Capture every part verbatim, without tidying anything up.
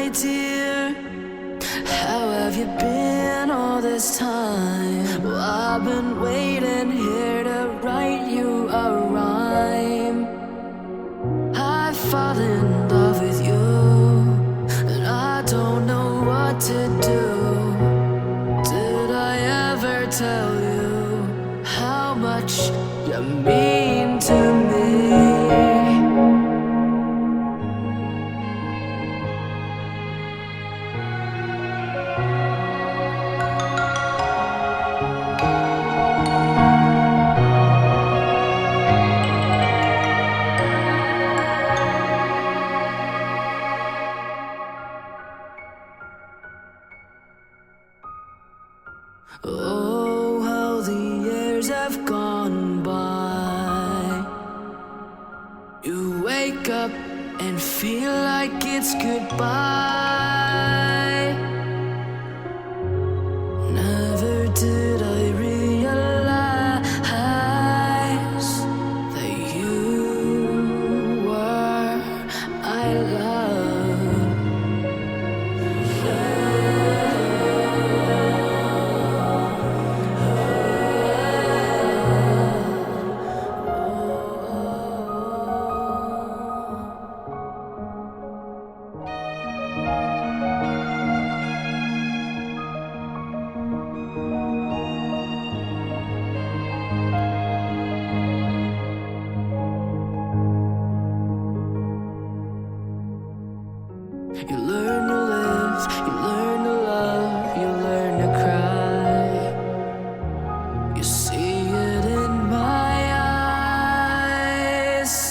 my dear. How have you been all this time? Well, I've been waiting here to write you a rhyme. I fall in love with you, and I don't know what to do. Did I ever tell you how much you mean to me? Oh, how the years have gone by. You wake up and feel like it's goodbye. Never did I realize that you were I love. You learn to live, you learn to love, you learn to cry. You see it in my eyes.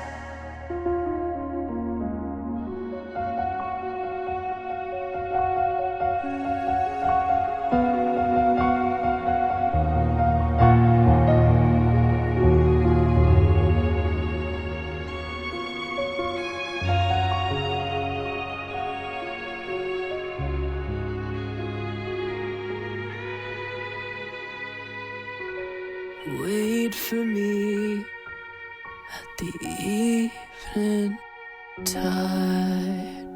Wait for me at the evening tide.